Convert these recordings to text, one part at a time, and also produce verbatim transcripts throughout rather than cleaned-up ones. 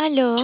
Aló,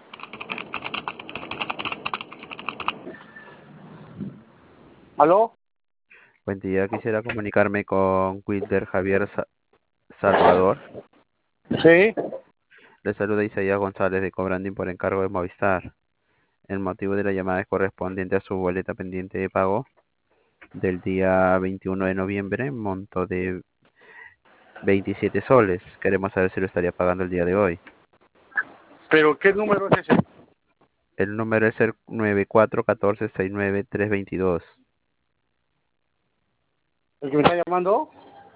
¿Aló? Buen día, quisiera comunicarme con Wilder Javier Sa- Salvador. Sí. Le saluda Isaías González de Cobrandín por encargo de Movistar. El motivo de la llamada es correspondiente a su boleta pendiente de pago del día veintiuno de noviembre, monto de veintisiete soles. Queremos saber si lo estaría pagando el día de hoy. ¿Pero qué número es ese? El número es el nueve cuatro uno cuatro seis nueve tres dos dos. ¿El que me está llamando?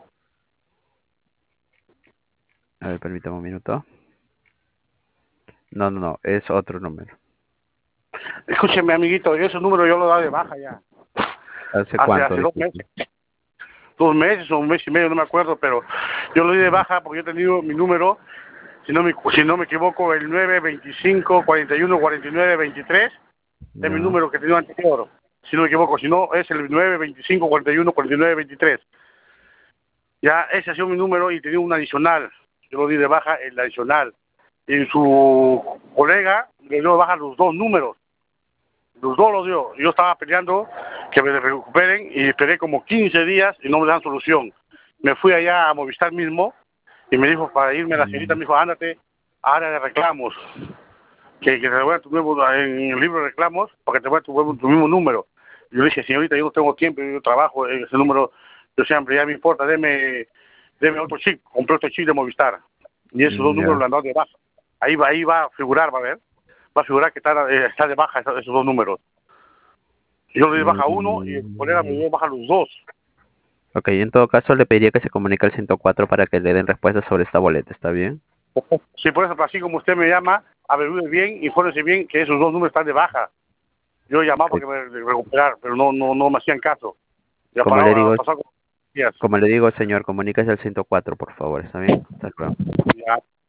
A ver, permítame un minuto. No, no, no, es otro número. Escúcheme, amiguito, ese número yo lo he dado de baja ya. ¿Hace Hace, cuánto? hace dos Disculpe. meses. Dos meses o un mes y medio, no me acuerdo, pero yo lo di de baja porque yo he tenido mi número, si no me, si no me equivoco, el nueve veinticinco cuarenta y uno cuarenta y nueve veintitrés, es mi No. número que he tenido anterior. Si no me equivoco, si no, es el nueve veinticinco cuarenta y uno cuarenta y nueve veintitrés. Ya, ese ha sido mi número y tenía un adicional. Yo lo di de baja el adicional. Y su colega le dio de baja los dos números. Los dos los dio. Yo estaba peleando que me recuperen y esperé como quince días y no me dan solución. Me fui allá a Movistar mismo y me dijo, para irme, la señorita Mm, me dijo, ándate a área de reclamos, que, que te devuelvan tu nuevo, en el libro de reclamos, para que te devuelvan tu, nuevo- tu mismo número. Y yo le dije, señorita, yo no tengo tiempo, yo trabajo en ese número, yo siempre, ya me importa, deme, deme otro chip, compré otro chip de Movistar. Y esos dos mm, números Ya. lo han dado de baja. Ahí va, ahí va a figurar, va a ver, va a figurar que está, eh, está de baja esos, esos dos números. Yo le di baja uno y el colega me Mm, dio baja los dos. Ok, en todo caso le pediría que se comunique al ciento cuatro para que le den respuesta sobre esta boleta, ¿está bien? Sí, por eso, así como usted me llama, averigüe bien, infórmese bien que esos dos números están de baja. Yo llamaba Ok. para que me recuperar, pero no, no, no me hacían caso. Ya Como le paraba, digo, pasaba como días. como le digo, señor, comuníquese al ciento cuatro, por favor, ¿está bien? Hasta luego. Ya.